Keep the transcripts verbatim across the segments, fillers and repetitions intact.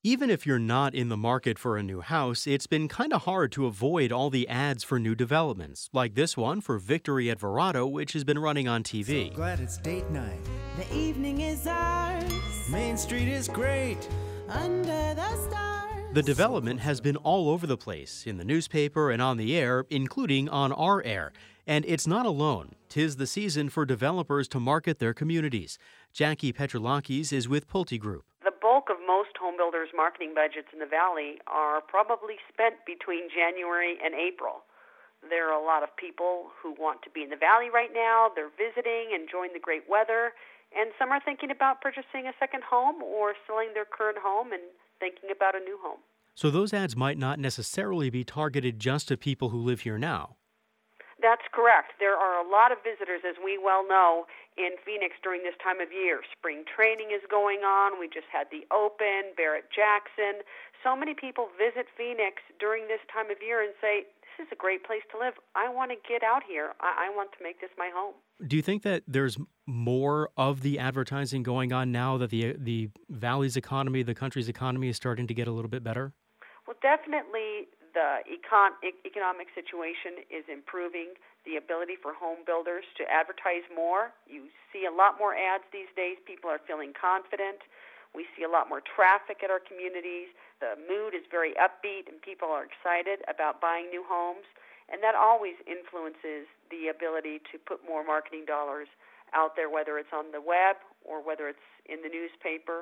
Even if you're not in the market for a new house, it's been kind of hard to avoid all the ads for new developments, like this one for Victory at Verrado, which has been running on T V. So glad it's date night. The evening is ours. Main Street is great. Under the stars. The development has been all over the place, in the newspaper and on the air, including on our air. And it's not alone. 'Tis the season for developers to market their communities. Jackie Petrolakis is with Pulte Group. The bulk of most home builders' marketing budgets in the Valley are probably spent between January and April. There are a lot of people who want to be in the Valley right now. They're visiting, enjoying the great weather, and some are thinking about purchasing a second home or selling their current home and thinking about a new home. So those ads might not necessarily be targeted just to people who live here now. That's correct. There are a lot of visitors, as we well know, in Phoenix during this time of year. Spring training is going on. We just had the Open, Barrett-Jackson. So many people visit Phoenix during this time of year and say, this is a great place to live. I want to get out here. I, I want to make this my home. Do you think that there's more of the advertising going on now that the the Valley's economy, the country's economy, is starting to get a little bit better? Well, definitely the econ- e- economic situation is improving. The ability for home builders to advertise more. You see a lot more ads these days. People are feeling confident. We see a lot more traffic at our communities. The mood is very upbeat, and people are excited about buying new homes. And that always influences the ability to put more marketing dollars out there, whether it's on the web or whether it's in the newspaper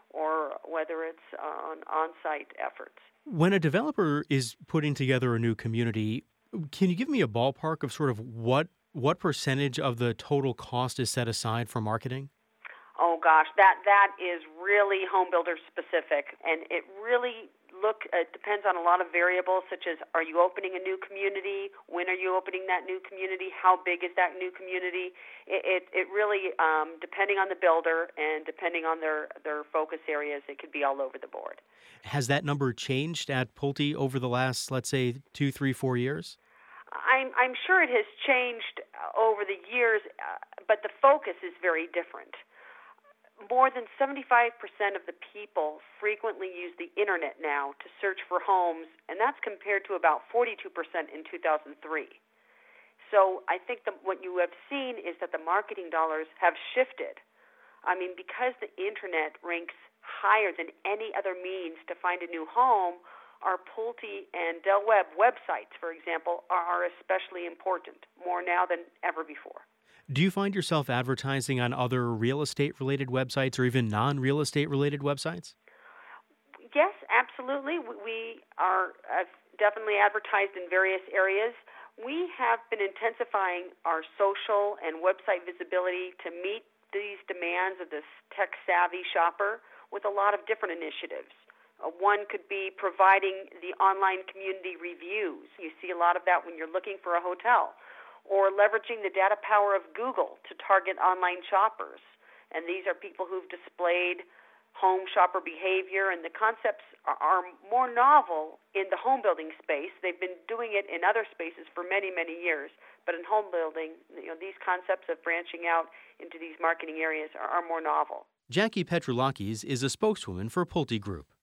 or whether it's on on-site efforts. When a developer is putting together a new community, can you give me a ballpark of sort of what what percentage of the total cost is set aside for marketing? Oh gosh, that that is really home builder specific, and it really look it depends on a lot of variables, such as, are you opening a new community? When are you opening that new community? How big is that new community? It it, it really, um, depending on the builder and depending on their, their focus areas, it could be all over the board. Has that number changed at Pulte over the last, let's say, two, three, four years? I'm I'm sure it has changed over the years, uh, but the focus is very different. More than seventy-five percent of the people frequently use the internet now to search for homes, and that's compared to about forty-two percent in two thousand three. So I think that what you have seen is that the marketing dollars have shifted. I mean, because the internet ranks higher than any other means to find a new home, our Pulte and Del Webb websites, for example, are especially important, more now than ever before. Do you find yourself advertising on other real estate-related websites or even non-real estate-related websites? Yes, absolutely. We are uh, definitely advertised in various areas. We have been intensifying our social and website visibility to meet these demands of this tech-savvy shopper with a lot of different initiatives. Uh, one could be providing the online community reviews. You see a lot of that when you're looking for a hotel. Or leveraging the data power of Google to target online shoppers. And these are people who've displayed home shopper behavior, and the concepts are, are more novel in the home building space. They've been doing it in other spaces for many, many years, but in home building, you know, these concepts of branching out into these marketing areas are, are more novel. Jackie Petrolakis is a spokeswoman for Pulte Group.